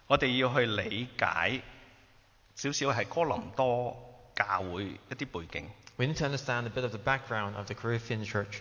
我哋要去理解少少係哥林多教會一啲背景。 We need to understand a bit of the background of the Corinthian church.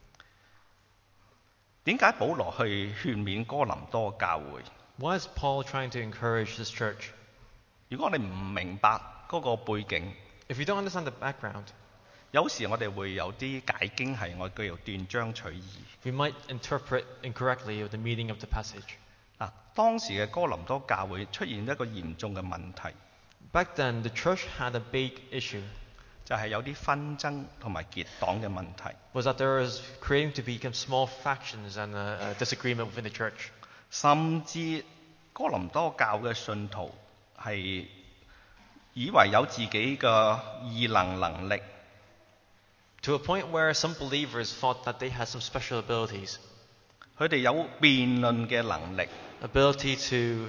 點解保羅去勸勉哥林多教會？ Why is Paul trying to encourage this church? 如果我哋唔明白嗰個背景， If you don't understand the background, 有時我哋會有啲解經係我叫做斷章取義。 we might interpret incorrectly the meaning of the passage. 當時嘅哥林多教會出現一個嚴重嘅問題， Back then, the church had a big issue. 就係有啲紛爭同埋結黨嘅問題， Was that there was creating to become small factions and a disagreement within the church. 甚至哥林多教嘅信徒係以為有自己嘅異能力， To a point where some believers thought that they had some special abilities. 佢哋有辯論嘅能力， Ability to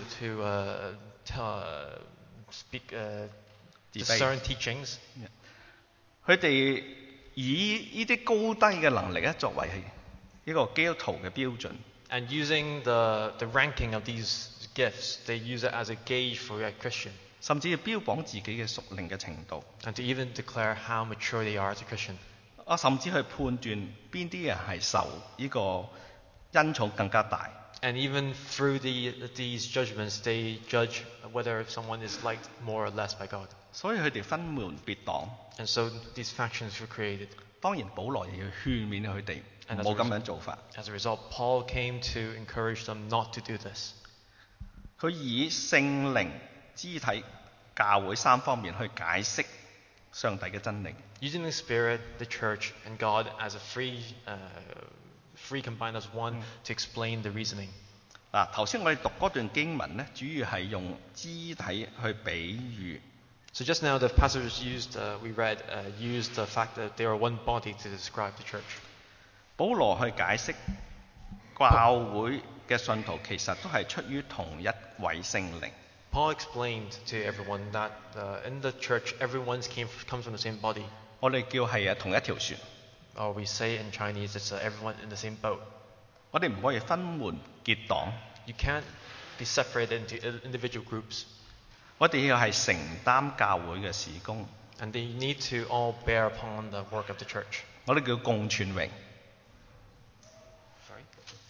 speak, discern teachings. 佢哋以呢啲高低嘅能力咧作為呢個基督徒嘅標準。 And using the ranking of these gifts, they use it as a gauge for a Christian. 甚至要標榜自己嘅屬靈嘅程度， And to even declare how mature they are as a Christian. 甚至去判斷邊啲人係受呢個恩寵更加大。 And even through these judgments, they judge whether someone is liked more or less by God. 所以佢哋分門別黨。 And so these factions were created. 當然保羅亦要勸勉佢哋唔好咁樣做法。 As a result, Paul came to encourage them not to do this. 佢以聖靈、肢體、教會三方面去解釋上帝嘅真理。 Using the Spirit, the Church, and God as a free combined as one to explain the reasoning. 頭先我哋讀嗰段經文咧，主要係用肢體去比喻。 So just now the passage we read used the fact that they are one body to describe the church. 保羅去解釋教會嘅信徒其實都係出於同一位聖靈。 Paul explained to everyone that in the church everyone comes from the same body. 我哋叫係同一條船。 Or we say in Chinese it's everyone in the same boat. 我哋唔可以分門結黨。 You can't be separated into individual groups. 我哋要係承擔教會嘅事工。 And they need to all bear upon the work of the church. 我哋叫共存榮。 Sorry?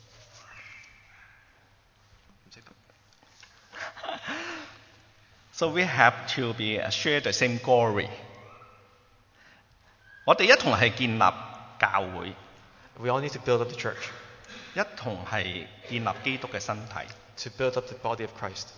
So we have to be share the same glory. 我哋一同係建立教會， We all need to build up the church. 一同係建立基督嘅身體。 To build up the body of Christ.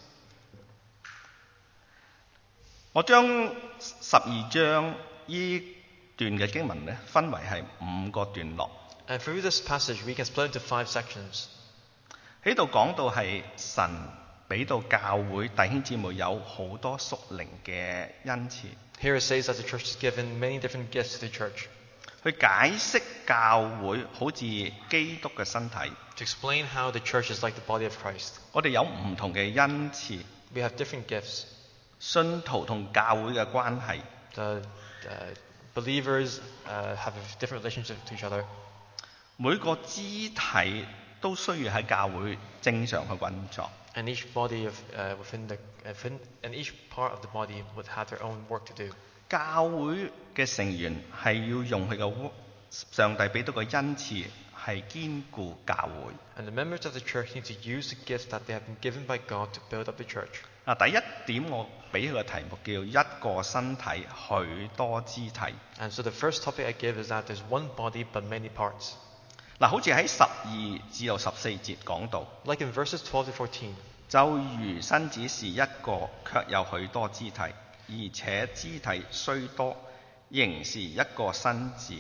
我將12章呢段嘅經文咧，分為係5個段落。 And through this passage we can split into 5 sections. 喺度講到係神俾到教會弟兄姊妹有好多屬靈嘅恩賜。 Here it says that the church is given many different gifts to the church. 去解釋教會好似基督嘅身體。 To explain how the church is like the body of Christ. 我哋有唔同嘅恩賜。 We have different gifts. 信徒同教會嘅關係。 The believers have a different relationship to each other. 每個肢體都需要喺教會正常去運作。 And each body and each part of the body would have their own work to do. 教會嘅成員係要用佢嘅上帝俾到嘅恩賜係堅固教會。 And the members of the church need to use the gifts that they have been given by God to build up the church. 第一點我俾佢嘅題目叫一個身體許多肢體。 And so the first topic I give is that there's one body but many parts. 好似喺12至到14節講到， Like in verses 12 to 14. 就如身子是一個，卻有許多肢體，而且肢體雖多，仍是一個身子。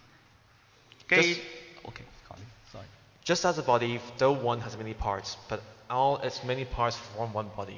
Just as a body, though one has many parts, but all its many parts form one body.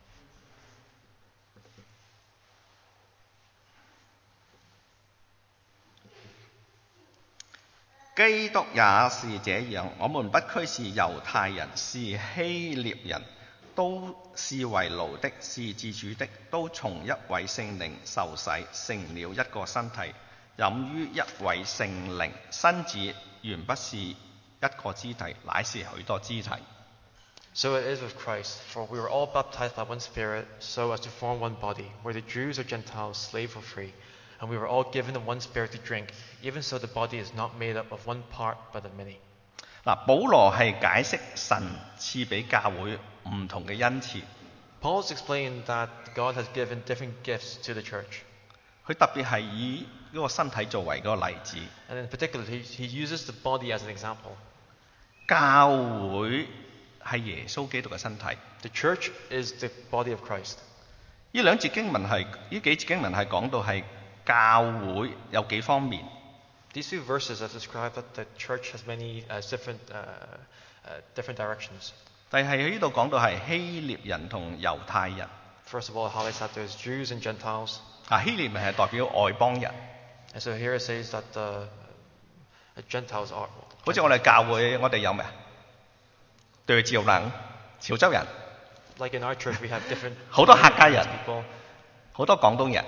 基督也是這樣，我們不拘是猶太人，是希臘人，都是為奴的，是自主的，都從一位聖靈受洗，成了一個身體，飲於一位聖靈。身子原不是一個肢體，乃是許多肢體。 So it is with Christ, for we were all baptized by one Spirit, so as to form one body, whether Jews or Gentiles, slave or free, and we were all given the one Spirit to drink. Even so, the body is not made up of one part, but of many. 嗱，保羅係解釋神賜俾教會唔同嘅恩賜， Paul's explained that God has given different gifts to the church. 佢特別係以嗰個身體作為嗰個例子。 And in particular, he uses the body as an example. 教會係耶穌基督嘅身體。 The church is the body of Christ. 呢幾節經文係講到係教會有幾方面。 These few verses have described that the church has many different directions. 但係喺呢度講到係希臘人同猶太人。 First of all, it highlights that there's Jews and Gentiles. 希臘人係代表外邦人， And so here it says that Gentiles are. 好似我哋教會，我哋有咩啊？對照能潮州人， Like in our church, we have different 好多客家人， people. 好多廣東人，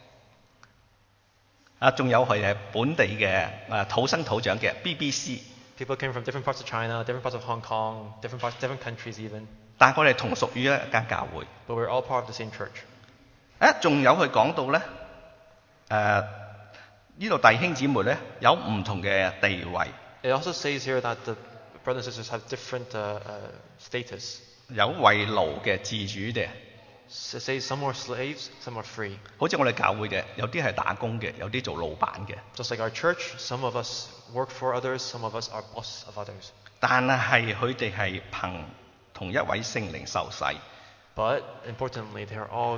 仲有佢係本地嘅土生土長嘅 BBC。 People came from different parts of China, different parts of Hong Kong, different countries even. 但係我哋同屬於一間教會。 But we're all part of the same church. 仲有佢講到咧，呢度弟兄姊妹咧有唔同嘅地位， It also says here that the brothers and sisters have different status. 有為奴嘅、自主嘅， It says some are slaves, some are free. 好似我哋教會嘅，有啲係打工嘅，有啲做老闆嘅。 Just like our church, some of us work for others, some of us are bosses of others. 但係佢哋係憑同一位聖靈受洗， But importantly, they are all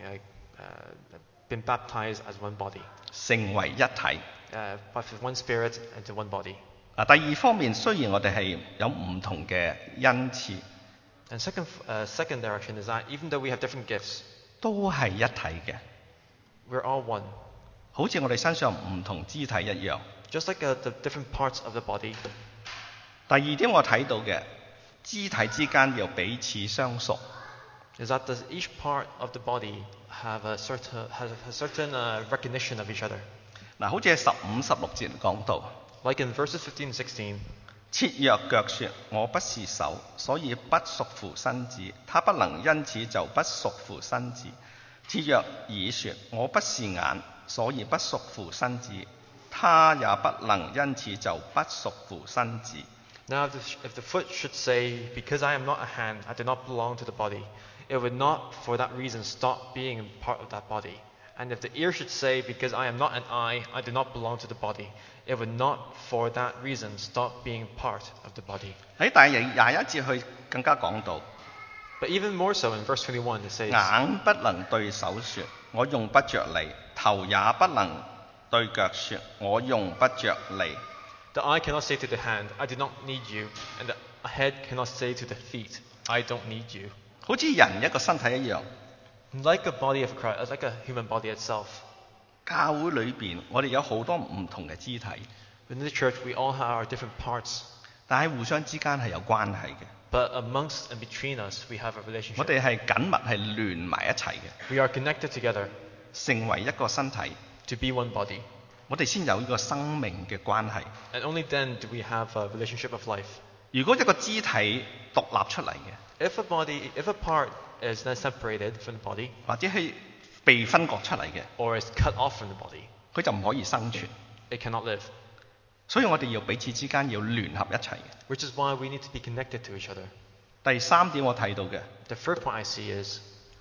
been baptized as one body, 成為一體。 with one spirit into one body. 第二方面，雖然我哋係有唔同嘅恩賜， And second direction is that even though we have different gifts, 都係一體嘅， we're all one. 好似我哋身上唔同肢體一樣。 Just like the different parts of the body. 第二點我睇到嘅，肢體之間要彼此相屬。 Is that does each part of the body have a certain recognition of each other? 好似係15、16節講到， Like in verses 15 and 16, 切若腳說我不是手，所以不屬乎身子，他不能因此就不屬乎身子；切若耳說我不是眼，所以不屬乎身子，他也不能因此就不屬乎身子。 Now if the foot should say, because I am not a hand, I do not belong to the body, it would not for that reason stop being part of that body. And if the ear should say, because I am not an eye, I do not belong to the body, it would not for that reason stop being part of the body. 喺第21節佢更加講到， But even more so in verse 21, it says, 眼不能對手說我用不着你，頭也不能對腳說我用不着你。 The eye cannot say to the hand, I do not need you, and the head cannot say to the feet, I don't need you. 好似人一個身體一樣， Like a body of Christ, like a human body itself. 教會裏邊我哋有好多唔同嘅肢體， Within the church, we all have our different parts, 但係互相之間係有關係嘅。 but amongst and between us, we have a 我 relationship. 哋係緊密係聯埋一齊嘅， We are connected together 成為一個身體， to be one body. 我哋先有呢個生命嘅關係。 And only then do we have a relationship of life. 如果一個肢體獨立出嚟嘅， If a part is then separated from the body, 或者係被分割出嚟嘅， or is cut off from the body, 佢就唔可以生存。 it cannot live. 所以我哋要彼此之間要聯合一齊嘅。 Which is why we need to be connected to each other. 第三點我睇到嘅， The third point I see is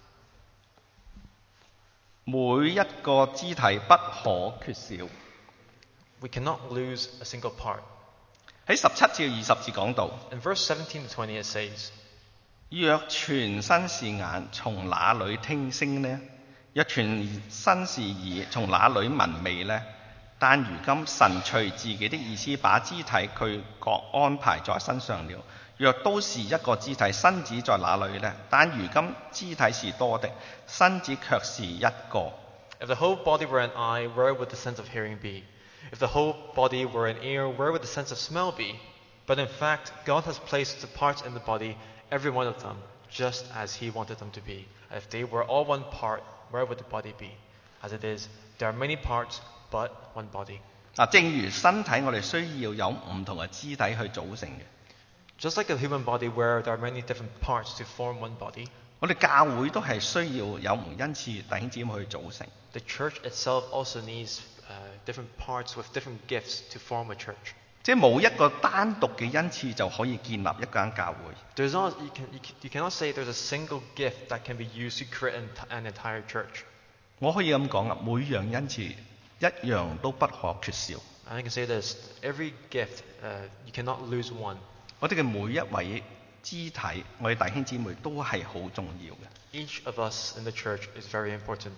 每一個肢體不可缺少。 we cannot lose a single part. 喺17至20節講到， In verse 17 to 20 it says, 若全身是眼，從哪裏聽聲呢？若全身是耳，從哪裏聞味呢？但如今神隨自己的意思把肢體佢各安排在身上了。若都是一個肢體，身子在哪裏呢？但如今肢體是多的，身子卻是一個。 If the whole body were an eye, where would the sense of hearing be? If the whole body were an ear, where would the sense of smell be? But in fact, God has placed the parts in the body, every one of them, just as He wanted them to be. If they were all one part, where would the body be? As it is, there are many parts, but one body. 正如身體，我哋需要有唔同嘅肢體去組成嘅。 Just like a human body where there are many different parts to form one body, 我哋教會都係需要有唔同恩賜弟兄姊妹去組成。 the church itself also needs different parts with different gifts to form a church. 即係冇一個單獨嘅恩賜就可以建立一間教會。 You cannot say there's a single gift that can be used to create an entire church. 我可以咁講啊，每樣恩賜一樣都不可缺少。 And I can say this, every gift, you cannot lose one. 我哋嘅每一位肢體，我哋弟兄姊妹都係好重要嘅。 Each of us in the church is very important.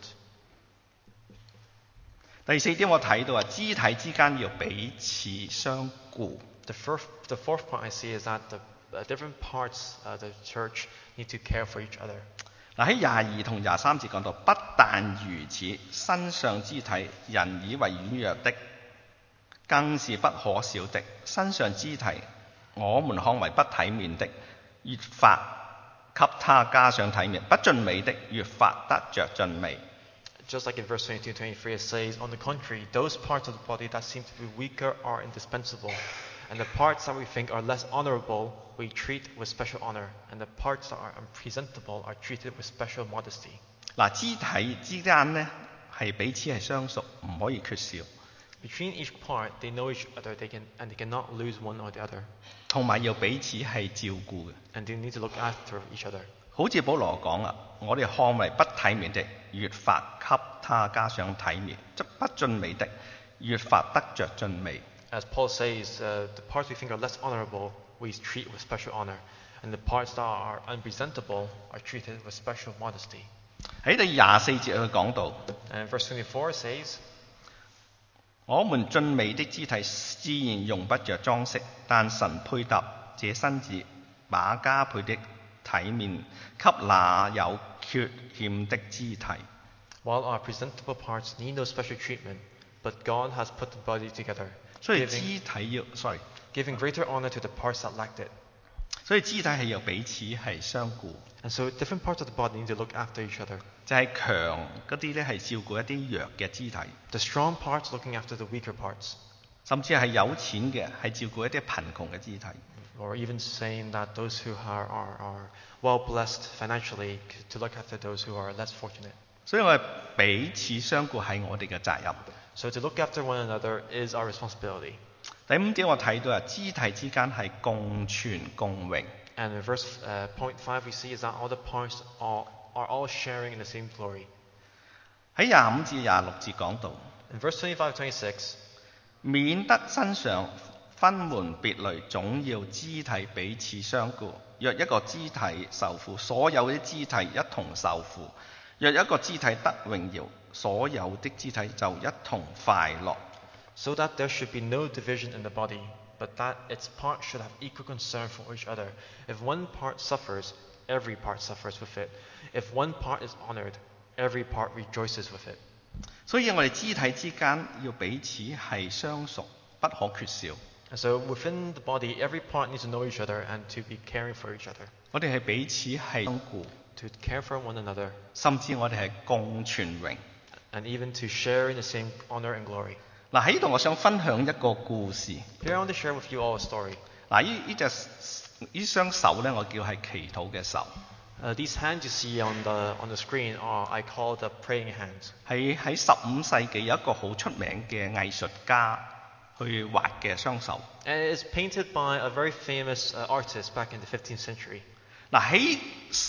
第四點我睇到啊，肢體之間要彼此相顧。 The fourth point I see is that the different parts of the church need to care for each other. 嗱喺22同23節講到，不但如此，身上肢體人以為軟弱的，更是不可少的。身上肢體我們看為不體面的，越發給他加上體面；不盡美的，越發得着盡美。 Just like in verse 22 23, it says, on the contrary, those parts of the body that seem to be weaker are indispensable, and the parts that we think are less honorable we treat with special honor, and the parts that are unpresentable are treated with special modesty. 嗱，肢體之間呢係彼此係相屬，唔可以缺少。 Between each part, they know each other, and they cannot lose one or the other, 同埋要彼此係照顧嘅。 and they need to look after each other. 好似保羅講啊，我哋看為不體面的，越發給他加上體面；則不盡美的，越發得着盡美。 As Paul says, the parts we think are less honorable, we treat with special honor, and the parts that are unpresentable are treated with special modesty. 喺第24節佢講到， And verse 24 says, 我們俊美的肢體自然用不着裝飾，但神配搭這身子，把加倍的體面給那有缺欠的肢體。 while our presentable parts need no special treatment, but God has put the body together, 所以肢體要 giving greater honor to the parts that lacked it. 所以肢體係要彼此係相顧， And so different parts of the body need to look after each other. 就係強嗰啲咧係照顧一啲弱嘅肢體， The strong parts looking after the weaker parts, 甚至係有錢嘅係照顧一啲貧窮嘅肢體。 or even saying that those who are well blessed financially to look after those who are less fortunate. 所以我哋彼此相顧係我哋嘅責任。 So to look after one another is our responsibility. 第5點我睇到啊，肢體之間係共存共榮。 And in verse point 5 we see is that all the parts are all sharing in the same glory. 喺25至26節講到， In verse 25-26, 免得身上分門別類，總要肢體彼此相顧。若一個肢體受苦，所有的肢體一同受苦；若一個肢體得榮耀，所有的肢體就一同快樂。 so that there should be no division in the body, but that its parts should have equal concern for each other. If one part suffers, every part suffers with it. If one part is honored, every part rejoices with it. 所以我哋肢體之間要彼此係相屬，不可缺少。 And so within the body, every part needs to know each other and to be caring for each other, 我哋係彼此係相顧， to care for one another, 甚至我哋係共存榮。 and even to share in the same honor and glory. 嗱喺呢度我想分享一個故事。 Here I want to share with you all a story. 嗱呢雙手咧，我叫係祈禱嘅手， These hands you see on the screen are, I call the praying hands. 係喺15世紀有一個好出名嘅藝術家去畫嘅雙手。 And it is painted by a very famous artist back in the 15th century. 嗱喺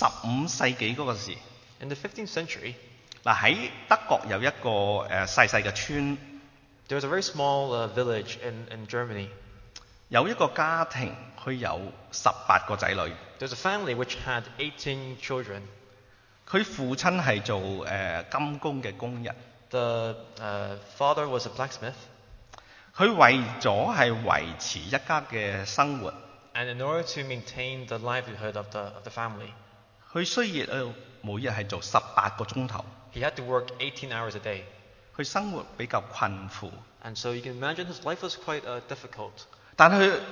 15世紀嗰個時， In the 15th century, 嗱喺德國有一個細細嘅村， there was a very small village in Germany. 有一個家庭佢有18個仔女， There's a family which had 18 children. 佢父親係做金工嘅工人， The father was a blacksmith, 佢為咗係維持一家嘅生活， and in order to maintain the livelihood of the family, 佢需要每日係做18個鐘頭， he had to work 18 hours a day. 佢生活比較困苦。 And so you can imagine his life was quite difficult. 但係佢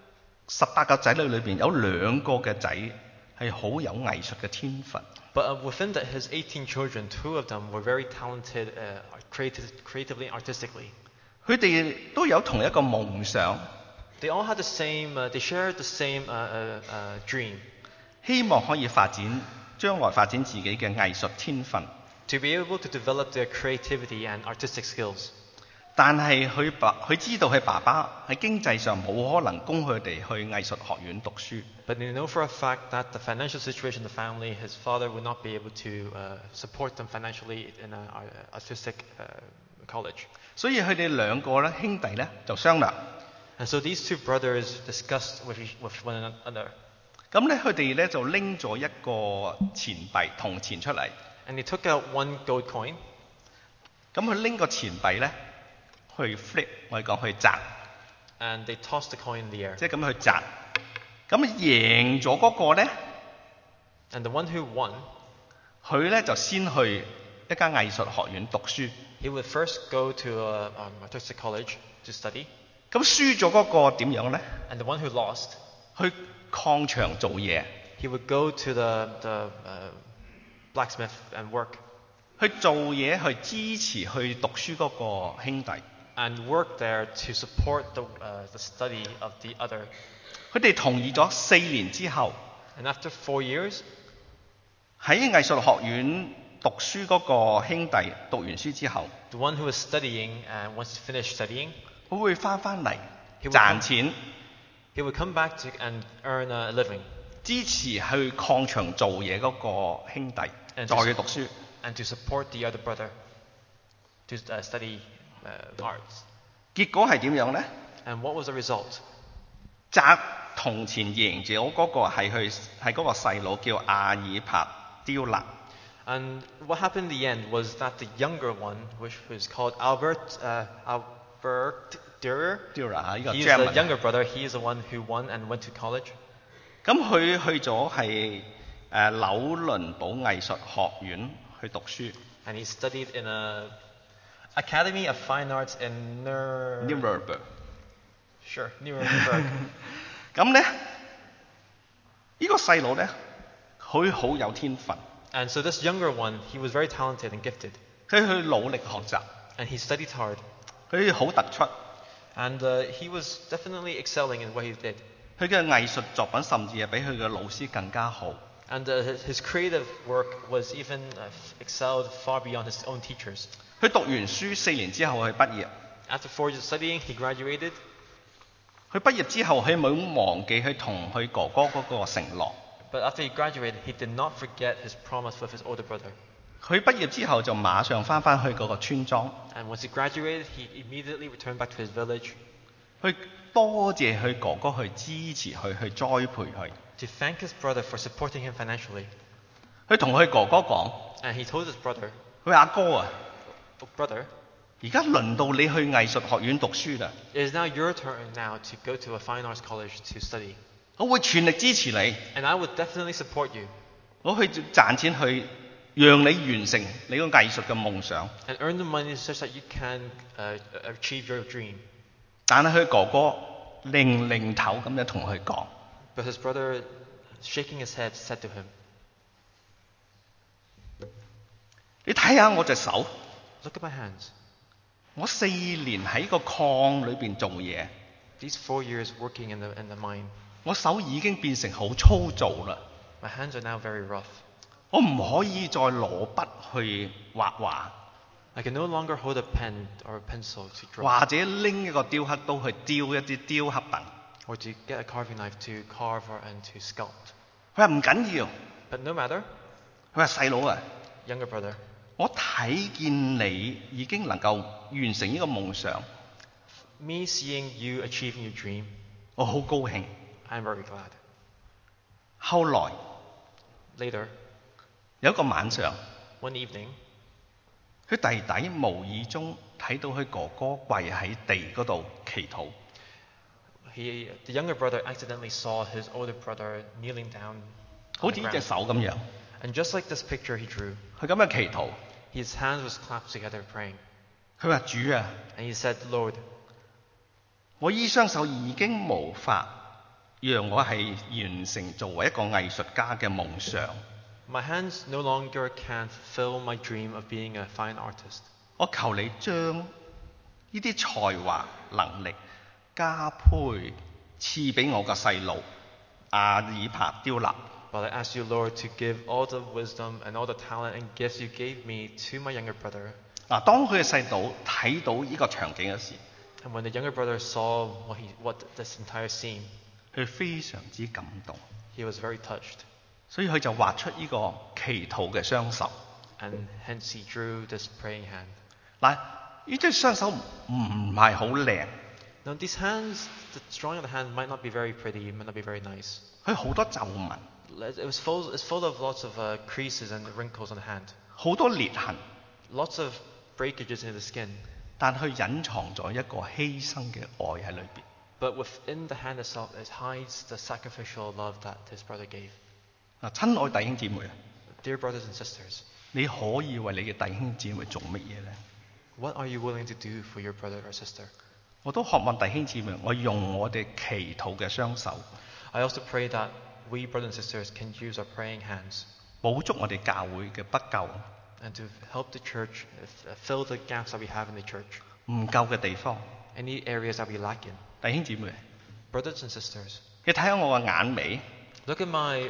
18個仔女裏邊有2個嘅仔係好有藝術嘅天分。 But within his 18 children, 2 of them were very talented creatively and artistically. 佢哋都有同一個夢想， They all had the same, they shared the same dream 希望可以將來發展自己嘅藝術天分。 to be able to develop their creativity and artistic skills. 但係佢知道佢爸爸喺經濟上冇可能供佢哋去藝術學院讀書， But they know for a fact that the financial situation of the family, his father would not be able to support them financially in an artistic college. 所以佢哋兩個咧兄弟咧就商量。 And so these two brothers discussed with one another. 咁咧佢哋咧就拎咗一個銅錢出嚟。 And they took out one gold coin. 咁佢拎個錢幣咧去 flip， 我哋講去擲， And they tossed the coin in the air. 即係咁去擲。咁贏咗嗰個咧， And the one who won, 佢咧就先去一間藝術學院讀書。 he would first go to an artistic college to study. 咁輸咗嗰個點樣咧？ And the one who lost, 去礦場做嘢， he would go to the blacksmith and work. 去做嘢去支持去讀書嗰個兄弟。 And work there to support the study of the other. 佢哋同意咗4年之後， And after 4 years, 喺藝術學院讀書嗰個兄弟讀完書之後， the one who was studying and once he finished studying, 佢會翻嚟 He will 賺錢， he would come back and earn a living 支持去礦場做嘢嗰個兄弟 And 再去讀書。 and to support the other brother to study arts. 結果係點樣呢？ And what was the result? 擲銅錢贏咗嗰個係嗰個細佬叫阿爾帕雕勒。 And what happened in the end was that the younger one, which was called Albert Dürer, 雕勒呢個 he is the German。 younger brother. He is the one who won and went to college. 咁佢去咗係紐倫堡藝術學院去讀書。 And he studied in a Academy of Fine Arts in Nuremberg。 Nuremberg. 咁咧，呢個細佬咧，佢好有天分， And so this younger one, he was very talented and gifted. 佢去努力學習， And he studied hard. 佢好突出， And he was definitely excelling in what he did. 佢嘅藝術作品甚至係比佢嘅老師更加好。 And his creative work was even excelled far beyond his own teachers. 佢讀完書4年之後，佢畢業。 After 4 years of studying, he graduated. 佢畢業之後，佢冇忘記佢同佢哥哥嗰個承諾。 But after he graduated, he did not forget his promise with his older brother. 佢畢業之後就馬上翻去嗰個村莊， And once he graduated, he immediately returned back to his village 去多謝佢哥哥去支持佢，去栽培佢。 to thank his brother for supporting him financially. 佢同佢哥哥講： And he told his brother, 佢話阿哥啊， "Oh, brother, 而家輪到你去藝術學院讀書啦， it is now your turn now to go to a fine arts college to study. 我會全力支持你， And I would definitely support you 我去賺錢去讓你完成你個藝術嘅夢想。 and earn the money such that you can achieve your dream." 但係佢哥哥擰頭咁樣同佢講： But his brother, shaking his head, said to him, 你睇下我隻手， "Look at my hands. 我4年喺個礦裏邊做嘢， These 4 years working in the mine, 我手已經變成好粗糙啦， my hands are now very rough. 我唔可以再攞筆去畫畫， I can no longer hold a pen or a pencil to draw 或者拎一個雕刻刀去雕一啲雕刻品。 or to get a carving knife to carve and to sculpt. 佢話唔緊要， But no matter, 佢話細佬啊， younger brother, 我睇見你已經能夠完成呢個夢想， me seeing you achieving your dream, 我好高興。 I'm very glad." 後來 Later, 有一個晚上， one evening, 佢弟弟無意中睇到佢哥哥跪喺地嗰度祈禱， the younger brother accidentally saw his older brother kneeling down 好 on 似 the 呢隻 ground. 手咁樣， And just like this picture he drew, 佢咁樣祈禱。 his hands was clasped together praying. 佢話主啊， And he said, "Lord, 我呢雙手已經無法讓我係完成作為一個藝術家嘅夢想， my hands no longer can fulfill my dream of being a fine artist. 我求你將呢啲才華能力加倍賜俾我個細路亞爾帕丟納。 But I ask you, Lord, to give all the wisdom and all the talent and gifts you gave me to my younger brother. 嗱，當佢嘅細佬睇到呢個場景嘅時， And when the younger brother saw what this entire scene, 佢非常之感動， he was very touched. 所以佢就畫出呢個祈禱嘅雙手。 And hence he drew this praying hand. 嗱，呢隻雙手唔係好靚， Now these hands, the drawing of the hand might not be very pretty, might not be very nice. 佢好多皺紋， It's full of lots of creases and wrinkles on the hand. 好多裂痕， Lots of breakages in the skin. 但佢隱藏咗一個犧牲嘅愛喺裏邊。 But within the hand itself, it hides the sacrificial love that his brother gave. 嗱，親愛弟兄姊妹啊， Dear brothers and sisters, 你可以為你嘅弟兄姊妹做乜嘢呢？ what are you willing to do for your brother or sister? 我都渴望弟兄姊妹，我用我哋祈禱嘅雙手， I also pray that we brothers and sisters can use our praying hands 補足我哋教會嘅不夠、 and to help the church fill the gaps that we have in the church, 唔夠嘅地方。 any areas that we lack in. 弟兄姊妹， Brothers and sisters, 你睇下我個眼尾， look at my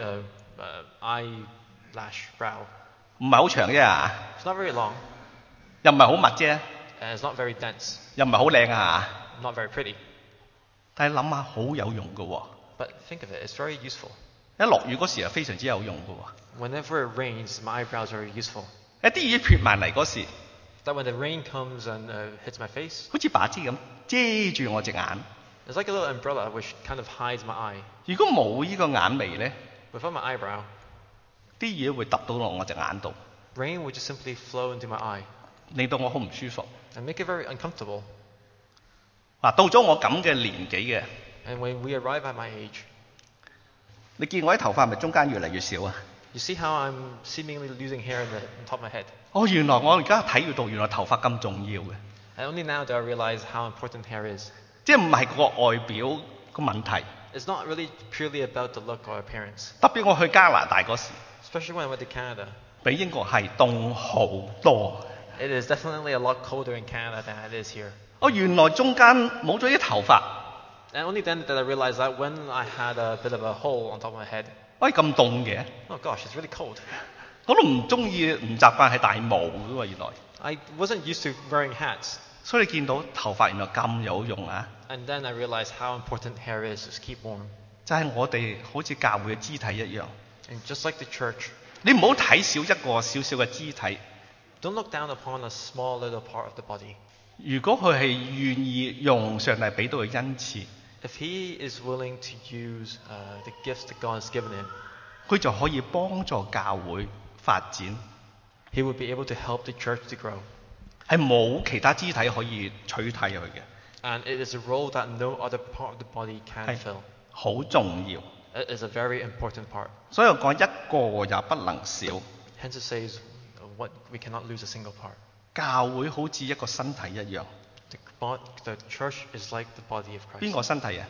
eyelash brow. 唔係好長啫啊， It's not very long, 又唔係好密啫， and it's not very dense, 又唔係好靚啊。 not very pretty. 但係諗下好有用嘅喎， But think of it, it's very useful. 一落雨嗰時又非常之有用嘅喎。 Whenever it rains, my eyebrows are very useful. 一啲雨撇埋嚟嗰時， That when the rain comes and hits my face, 好似把遮咁遮住我隻眼。 it's like a little umbrella which kind of hides my eye. 如果冇呢個眼眉呢， Without my eyebrow, 啲嘢會揼到落我隻眼度， rain would just simply flow into my eye 令到我好唔舒服。 and make it very uncomfortable. 嗱，到咗我咁嘅年紀嘅， And when we arrive at my age, 你見我啲頭髮係咪中間越嚟越少啊？ you see how I'm seemingly losing hair on top of my head. 哦，原來我而家體會到原來頭髮咁重要嘅， And only now do I realize how important hair is. 即係唔係個外表個問題。 It's not really purely about the look or appearance. 特別我去加拿大嗰時， Especially when I went to Canada. 比英國係凍好多。 It is definitely a lot colder in Canada than it is here. 哦，原來中間冇咗啲頭髮， And only then did I realize that when I had a bit of a hole on top of my head, 喂咁凍嘅， oh gosh, it's really cold. 我都唔中意唔習慣係戴帽嘅喎，原來。 I wasn't used to wearing hats. 所以你見到頭髮原來咁有用啊！ And then I realized how important hair is to keep warm. 就係我哋好似教會嘅肢體一樣， And just like the church, 你唔好睇少一個小小嘅肢體。 don't look down upon a small little part of the body. 如果佢係願意用上帝俾到嘅恩賜， If he is willing to use the gifts that God has given him, 佢就可以幫助教會發展。 he will be able to help the church to grow. 係冇其他肢體可以取替佢嘅， And it is a role that no other part of the body can 係 fill. 好重要。 It is a very important part. 所以我講一個也不能少。 Hence it says, what we cannot lose a single part. 教會好似一個身體一樣， The church is like the body of 邊 Christ. 個身體啊？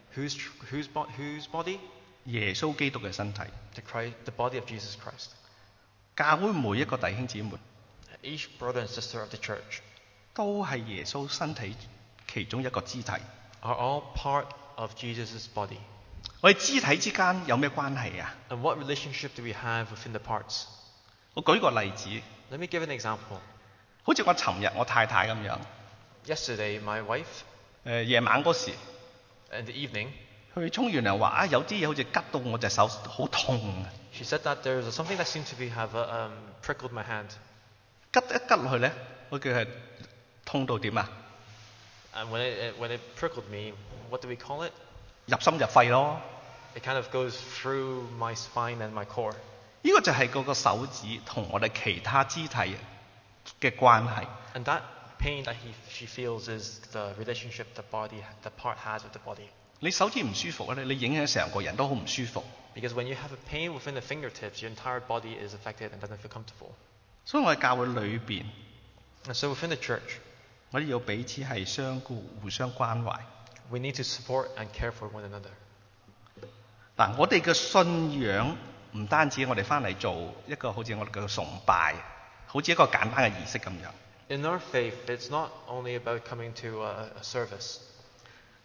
Whose body? 耶穌基督嘅身體。 The body of Jesus Christ. 教會每一個弟兄姊妹 Each brother and sister of the church 都係耶穌身體其中一個肢體。 are all part of Jesus' body. 我哋肢體之間有咩關係啊？ And what relationship do we have within the parts? 我舉個例子， Let me give an example. 好似我尋日我太太咁樣， Yesterday, my wife, 夜晚嗰時， in the evening, 佢沖完涼話啊，有啲嘢好似吉到我隻手好痛啊！ she said that there was something that seemed to have prickled my hand. 吉一吉落去咧，我叫佢痛到點啊？ And when it prickled me, what do we call it? 入心入肺咯。 It kind of goes through my spine and my core. 呢個就係嗰個手指同我哋其他肢體嘅關係。 And that pain that she feels is the relationship the part has with the body. 你手指唔舒服咧，你影響成個人都好唔舒服。 Because when you have a pain within the fingertips, your entire body is affected and doesn't feel comfortable. 所以我喺教會裏邊， And so within the church, 我哋要彼此係相顧、互相關懷。 we need to support and care for one another. 嗱，我哋嘅信仰唔單止我哋翻嚟做一個好似我哋嘅崇拜，好似一個簡單嘅儀式咁樣。 In our faith, it's not only about coming to a service.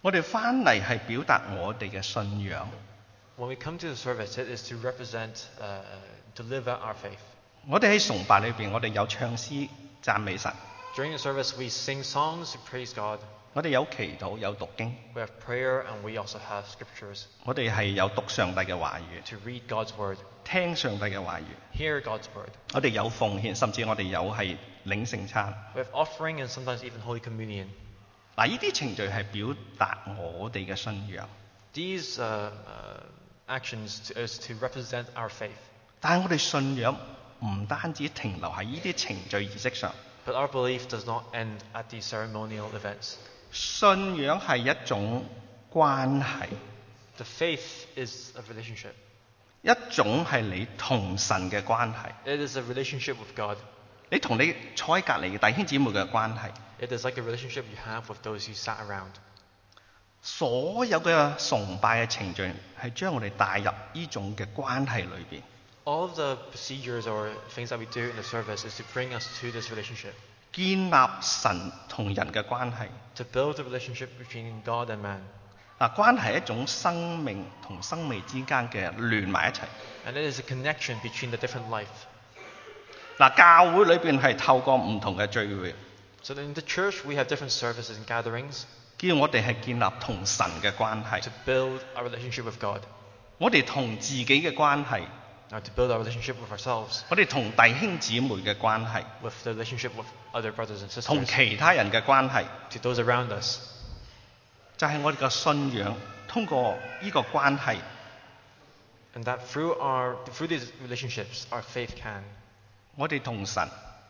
我哋翻嚟係表達我哋嘅信仰。 When we come to the service, it is to represent, to live out our faith. 我哋喺崇拜裏邊，我哋有唱詩讚美神， During the service, we sing songs to praise God. 我哋有祈禱有讀經， We have prayer, and we also have scriptures 我哋係有讀上帝嘅話語， to read God's word, 聽上帝嘅話語， hear God's word. 我哋有奉獻，甚至我哋有係領聖餐。 We have offering and sometimes even Holy Communion. 嗱，呢啲程序係表達我哋嘅信仰， These actions is to represent our faith. 但係我哋信仰唔單止停留喺呢啲程序儀式上， But our belief does not end at these ceremonial events. 信仰係一種關係， The faith is a relationship. 一種係你同神嘅關係， It is a relationship with God. 你同你坐喺隔離嘅弟兄姊妹嘅關係。 It is like a relationship you have with those you sat around. 所有嘅崇拜嘅程序係將我哋帶入呢種嘅關係裏邊， All of the procedures or things that we do in the service is to bring us to this relationship, 建立神同人嘅關係。 to build a relationship between God and man. 嗱，關係係一種生命同生命之間嘅聯埋一齊。 And it is a connection between the different life. 嗱，教會裏邊係透過唔同嘅聚會， So in the church, we have different services and gatherings 叫我哋係建立同神嘅關係， to build our relationship with God, 我哋同自己嘅關係， or to build our relationship with ourselves, 我哋同弟兄姊妹嘅關係， with the relationship with other brothers and 同 sisters, 其他人嘅關係， to those around us. 就係我哋嘅信仰通過呢個關係， And that through these relationships, our faith can, 我哋同神、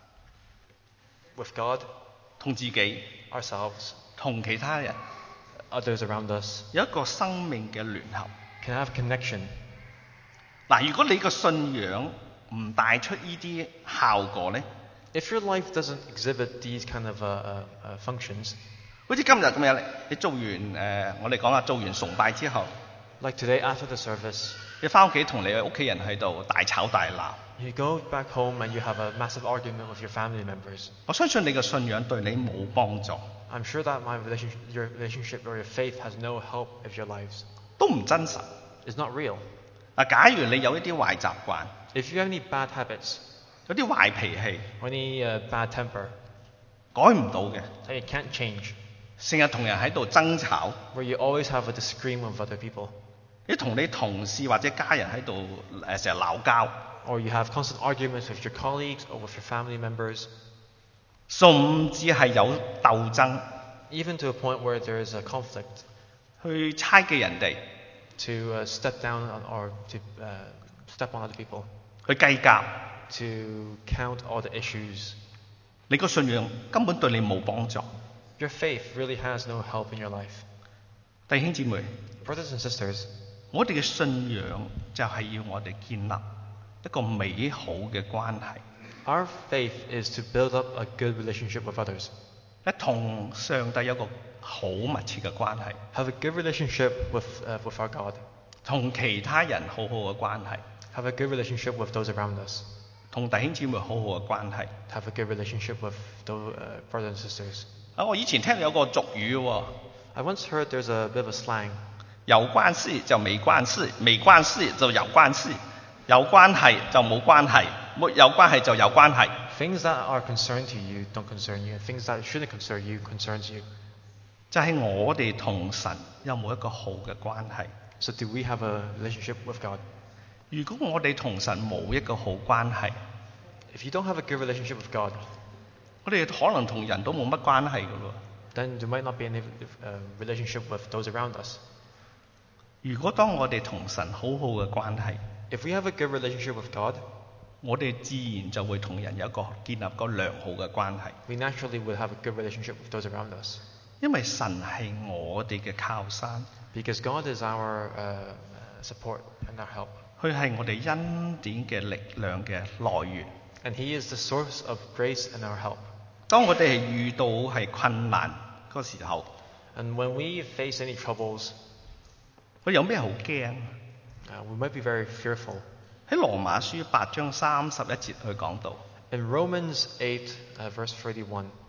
with God, 同自己、 ourselves, 同其他人 others around us, 有一個生命嘅聯合。 can have connection. 嗱，如果你個信仰唔帶出呢啲效果呢， If your life doesn't exhibit these kind of functions, 好似今日咁樣，你做完我哋講啦，做完崇拜之後， like today after the service, 你翻屋企同你嘅屋企人喺度大吵大鬧， you go back home and you have a massive argument with your family members. 我相信你嘅信仰對你冇幫助， I'm sure that your relationship or your faith has no help of your lives. 都唔真實。 It's not real. 嗱，假如你有一啲壞習慣， If you have any bad habits, 有啲壞脾氣， or any bad temper 改唔到嘅， that you can't change, 成日同人喺度爭吵， where you always have a disagreement with other people, 你同你同事或者家人喺度成日鬧交， or you have constant arguments with your colleagues or with your family members, 甚至係有鬥爭， even to a point where there is a conflict, 去猜忌人哋， to step down or to step on other people, 去計較， to count all the issues. 你個信仰根本對你冇幫助。 Your faith really has no help in your life. 弟兄姊妹， Brothers and sisters, 我哋嘅信仰就係要我哋建立一個美好嘅關係， our faith is to build up a good relationship with others, 一同上帝有個好密切嘅關係， have a good relationship with our God, 同其他人好好嘅關係， have a good relationship with those around us, 同弟兄姊妹好好嘅關係。 have a good relationship with those brothers and sisters. 我以前聽有個俗語喎， I once heard there's a bit of a slang. 有關係就沒關係，沒關係就有關係，有關係就冇關係，沒有關係就有關係。 Things that are concerned to you don't concern you, and things that shouldn't concern you concerns you. 就係我哋同神有冇一個好嘅關係？ So do we have a relationship with God? 如果我哋同神冇一個好關係， If you don't have a good relationship with God, 我哋可能同人都冇乜關係㗎喎。 then there might not be any relationship with those around us. 如果當我哋同神好好嘅關係， If we have a good relationship with God, 我哋自然就會同人有一個建立個良好嘅關係。 we naturally will have a good relationship with those around us. 因為神係我哋嘅靠山， Because God is our support and our help. 佢係我哋恩典嘅力量嘅來源。 And He is the source of grace and our help. 當我哋係遇到係困難嗰時候， And when we face any troubles, 佢有咩好驚？ we might be very fearful. 喺羅馬書8章31節去講到， In Romans 8, verse 31,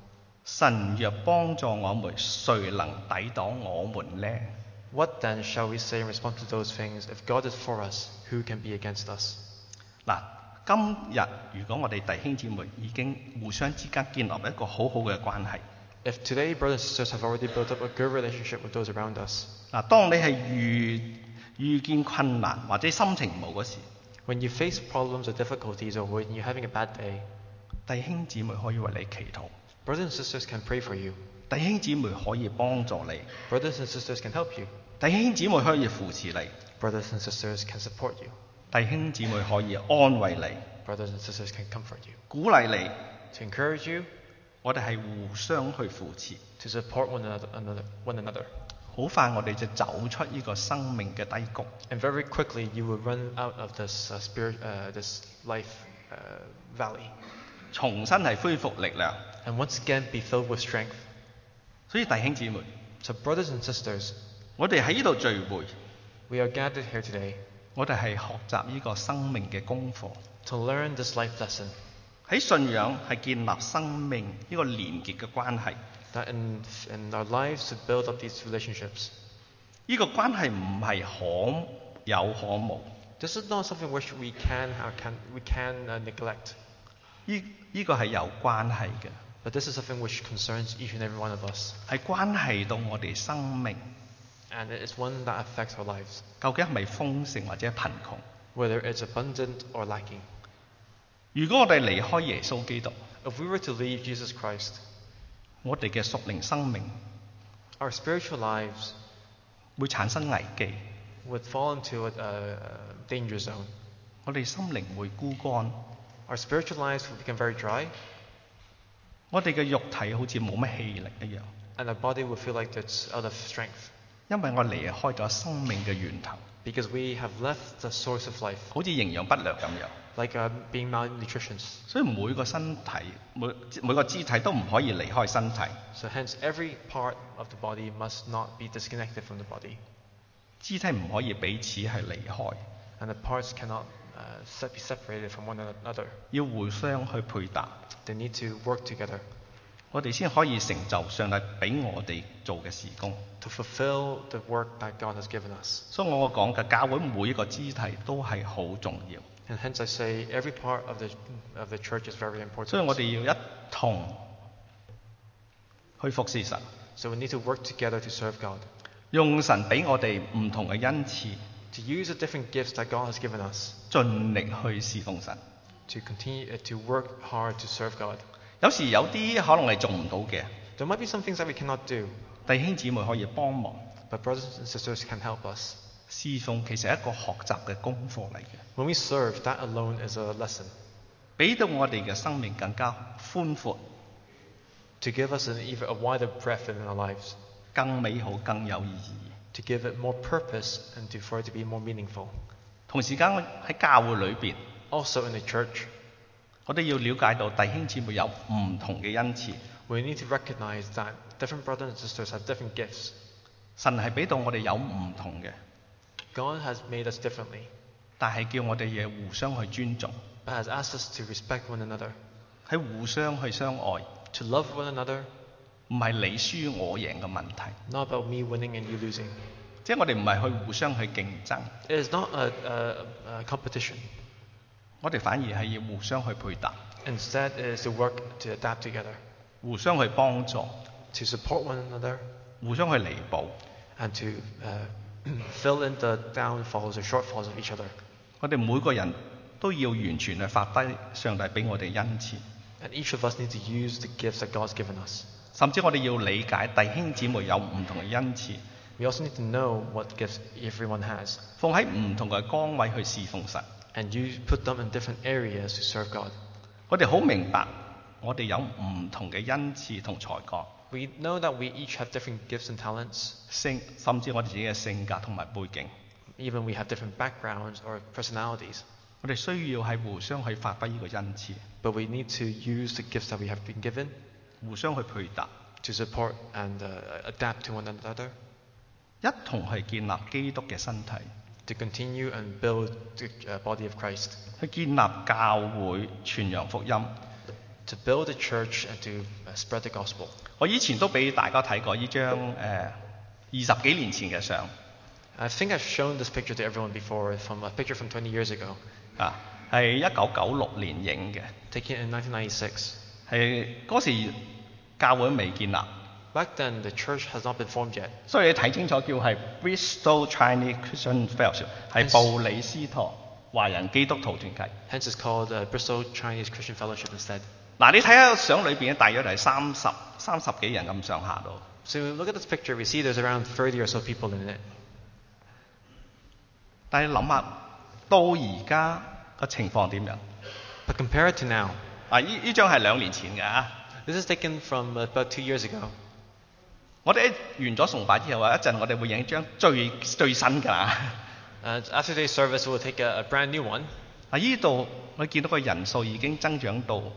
神若幫助我們，誰能抵擋我們呢？ What then shall we say in response to those things? If God is for us, who can be against us? 嗱，今日如果我哋弟兄姊妹已經互相之間建立一個好好嘅關係， If today brothers and sisters have already built up a good relationship with those around us, 嗱，當你係遇見困難或者心情唔好嗰時， when you face problems or difficulties or when you're having a bad day, 弟兄姊妹可以為你祈禱， brothers and sisters can pray for you. 弟兄姊妹可以幫助你， Brothers and sisters can help you. 弟兄姊妹可以扶持你， Brothers and sisters can support you. 弟兄姊妹可以安慰你， Brothers and sisters can comfort you. 鼓勵你。 To encourage you, 我哋係互相去扶持， to support one another. 好快我哋就走出呢個生命嘅低谷。 And very quickly you will run out of this this life valley. 重新係恢復力量。 And once again be filled with strength. 所以弟兄姊妹， So brothers and sisters, 我哋喺呢度聚會， we are gathered here today 我哋係學習呢個生命嘅功課。 to learn this life lesson, 喺信仰係建立生命呢個連結嘅關係。 that in our lives to build up these relationships. 呢個關係唔係可有可無， This is not something which we can neglect, 呢個係有關係嘅， but this is something which concerns each and every one of us, 係關係到我哋生命 and it is one that affects our lives, 究竟係咪豐盛或者貧窮。 whether it's abundant or lacking. 如果我哋離開耶穌基督， If we were to leave Jesus Christ, 我哋嘅屬靈生命 our spiritual lives 會產生危機， would fall into a danger zone. 我哋心靈會枯乾， Our spiritual lives will become very dry, 我哋嘅肉體好似冇乜氣力一樣， and our body will feel like it's out of strength, 因為我離開咗生命嘅源頭， because we have left the source of life, 好似營養不良咁樣。 like being malnutrition. 所以每個身體每個肢體都唔可以離開身體， So hence every part of the body must not be disconnected from the body, 肢體唔可以彼此係離開， and the parts cannot be separated from one another. 要互相去配搭， They need to work together 我哋先可以成就上帝俾我哋做嘅事工。 to fulfill the work that God has given us. 所以我講嘅教會每一個肢體都係好重要， And hence I say every part of the church is very 所以我 important. 哋要一同去服侍神， So we need to work together to serve God, 用神俾我哋唔同嘅恩賜， to use the different gifts that God has given us, 盡力去侍奉神。 to continue to work hard to serve God. 有時有啲可能係做唔到嘅， There might be some things that we cannot do, 弟兄姊妹可以幫忙。 but brothers and sisters can help us. 侍奉其實係一個學習嘅功課嚟嘅， When we serve, that alone is a lesson 俾到我哋嘅生命更加寬闊、 to give us even a wider breadth in our lives, 更美好、更有意義。 to give it more purpose and for it to be more meaningful. 同時間喺教會裏邊， Also in the church, 我哋要了解到弟兄姊妹有唔同嘅恩賜， we need to recognize that different brothers and sisters have different gifts. 神係俾到我哋有唔同嘅， God has made us differently, 但係叫我哋嘢互相去尊重， but has asked us to respect one another, 喺互相去相愛， to love one another, 唔係你輸我贏嘅問題， not about me winning and you losing. 即係我哋唔係去互相去競爭， It is not a competition. 我哋反而係要互相去配搭， Instead, it is to work to adapt together, 互相去幫助， to support one another, 互相去彌補。 and to fill in the downfalls or shortfalls of each other. 我哋每個人都要完全去發揮上帝俾我哋恩賜， And each of us need to use the gifts that God's given us. 甚至我哋要理解弟兄姊妹有唔同嘅恩賜， We also need to know what gifts everyone has, 放喺唔同嘅崗位去侍奉神。 and you put them in different areas to serve God. 我哋好明白，我哋有唔同嘅恩賜同才幹， We know that we each have different gifts and talents, 甚至我哋自己嘅性格同埋背景， even we have different backgrounds or personalities. 我哋需要係互相去發揮呢個恩賜， But we need to use the gifts that we have been given 互相去配搭， to support and adapt to one another, 一同去建立基督嘅身體， to continue and build the body of Christ, 去建立教會傳揚福音， to build the church and to spread the gospel. 我以前都俾大家睇過呢張20幾年前嘅相 I think I've shown this picture to everyone before, from a picture from 20 years ago, 啊，係1996年影嘅， taken in 1996. 係嗰時教會未建立， Back then, the church has not been formed yet. 所以你睇清楚叫係 Bristol Chinese Christian Fellowship， 係布里斯托華人基督徒團契。 Hence, it's called Bristol Chinese Christian Fellowship instead. 嗱，你睇下相裏邊大約係30幾人咁上下度。 So when we look at this picture, we see there's around 30 or so people in it. 但係你諗下，到而家個情況點樣？ But compare it to now. 呢張係2年前嘅啊。 This is taken from about 2 years ago. 我哋完咗崇拜之後一陣我哋會影張最新㗎啦。 After today's service, we'll take a brand new one. 呢度我見到個人數已經增長到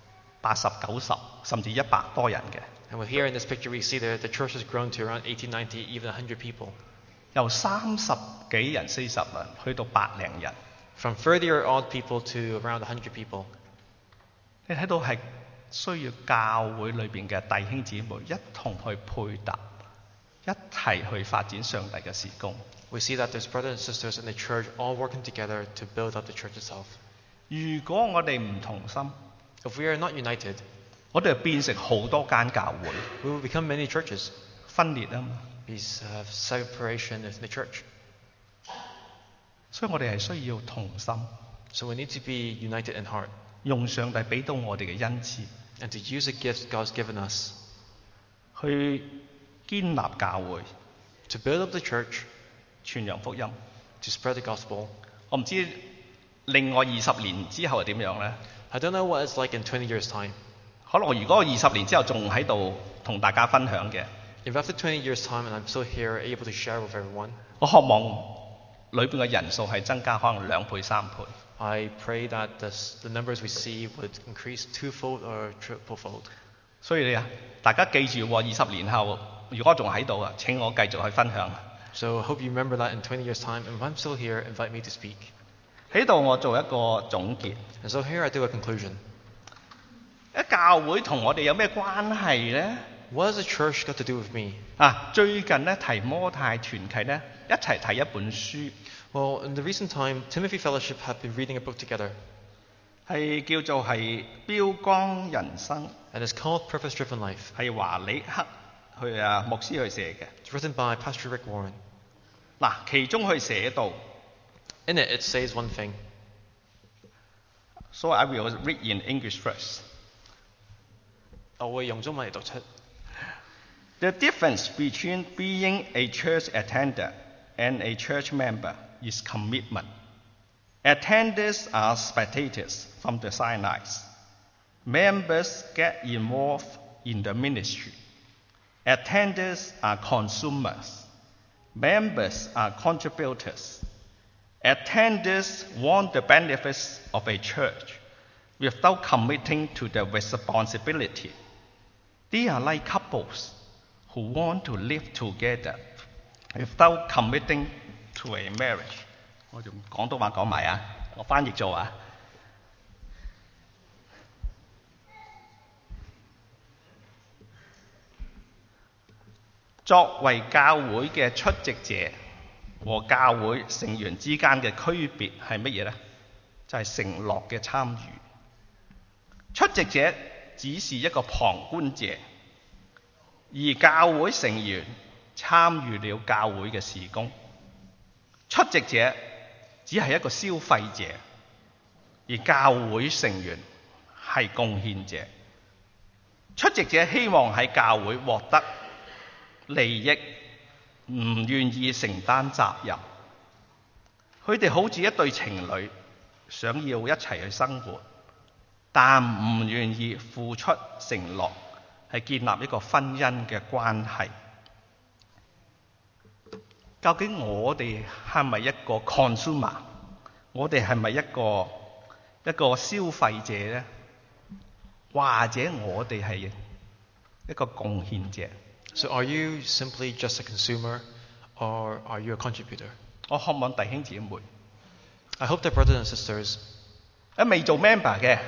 80、90甚至100多人嘅， And here in this picture, we see that the church has grown to around 80, 90, even 100 people. 由30幾人、40人去到百零人。 From 30 or odd people to around 100 people. 你睇到係需要教會裏邊嘅弟兄姊妹一同去配搭，一齊去發展上帝嘅事工。 We see that there's brothers and sisters in the church all working together to build up the church itself. 如果我哋唔同心， If we are not united, 我哋就變成好多間教會， we will become many churches. 分裂啊嘛。 These separation in the church. 所以我哋係需要同心， So we need to be united in heart 用上帝俾到我哋嘅恩賜 and to use the gifts God's given us 去建立教會， to build up the church, 傳揚福音。 to spread the gospel. 我唔知另外20年之後係點樣呢？ I don't know what it's like in 20 years' time. 可能如果20年之後仲喺度同大家分享嘅， If after 20 years' time and I'm still here, able to share with everyone, 我渴望裏邊嘅人數係增加可能2倍、3倍。 I pray that the numbers we see would increase twofold or triplefold. 所以大家記住喎，20年後如果仲喺度啊，請我繼續去分享。 So I hope you remember that in 20 years' time, and if I'm still here, invite me to speak. 喺度我做一個總結。 And so here I do a conclusion. 教會同我哋有咩關係呢？ What has the church got to do with me? 最近提摩太團契一齊睇一本書， Well, in the recent time, Timothy Fellowship have been reading a book together, 係叫做係標光人生， and it's called Purpose Driven Life. 係華里克牧師去寫嘅。 It's written by Pastor Rick Warren. 其中佢寫到 In it, it says one thing. ，so I will read in English first. 我會用中文嚟讀出。 The difference between being a church attender and a church member is commitment. Attenders are spectators from the sidelines. Members get involved in the ministry. Attenders are consumers. Members are contributors. Attenders want the benefits of a church without committing to the responsibility. They are like couples who want to live together without committing to a marriage. 我用廣東話講埋啊，我翻譯做啊。作為教會嘅出席者和教會成員之間嘅區別係乜嘢呢？就係承諾嘅參與。出席者只是一個旁觀者，而教會成員參與了教會嘅事工。出席者只係一個消費者，而教會成員係貢獻者。出席者希望喺教會獲得利益，唔願意承擔責任。佢哋好似一對情侶，想要一齊去生活，但唔願意付出承諾，係建立一個婚姻嘅關係。究竟我哋係咪一個 consumer？ 我哋係咪一個消費者呢？或者我哋係一個貢獻者？ So are you simply just a consumer, or are you a contributor? 我渴望弟兄姊妹 I hope that brothers and sisters, 未做 member 嘅，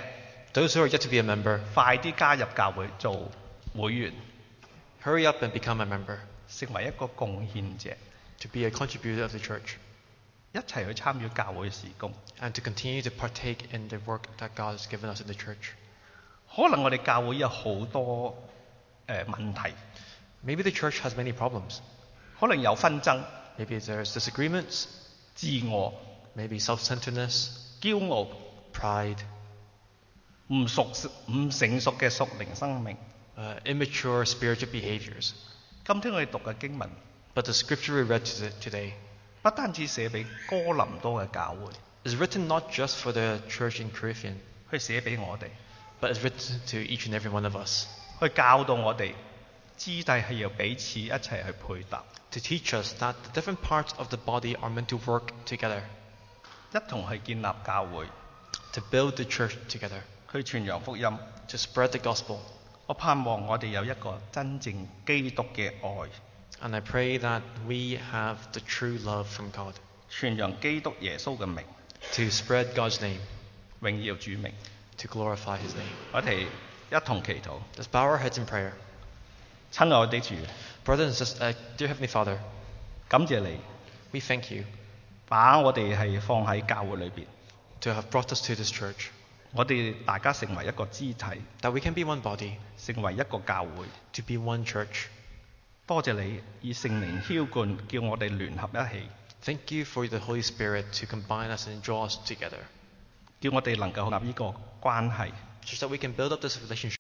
Those who are yet to be a member, 快啲加入教會做會員， hurry up and become a member, 成為一個貢獻者， to be a contributor of the church, 一齊去參與教會嘅事工。 and to continue to partake in the work that God has given us in the church. 可能我哋教會有好多問題， Maybe the church has many problems. 可能有紛爭、 Maybe there's disagreements, 自我、 maybe self-centeredness, 驕傲、 pride, 唔成熟嘅屬靈生命。 immature spiritual behaviors. 今天我哋讀嘅經文， But the scripture we read today 不單止寫俾哥林多嘅教會， is written not just for the church in Corinthian, 佢寫俾我哋， but is written to each and every one of us, 去教導我哋肢體係要彼此一齊去配搭， to teach us that the different parts of the body are meant to work together, 一同去建立教會， to build the church together, 去傳揚福音。 to spread the gospel. 我盼望我哋有一個真正基督嘅愛， And I pray that we have the true love from God, 傳揚基督耶穌嘅名， to spread God's name, 榮耀主名。 to glorify His name. 我哋一同祈禱。 Let's bow our heads in prayer. 親愛的主， Brothers and sisters, dear Heavenly Father, 感謝你 we thank you 把我哋係放喺教會裏邊， to have brought us to this church, 我哋大家成為一個肢體， that we can be one body, 成為一個教會。 to be one church. 多謝你以聖靈澆灌，叫我哋聯合一起， Thank you for the Holy Spirit to combine us and draw us together, 叫我哋能夠立呢個關係。 so that we can build up this relationship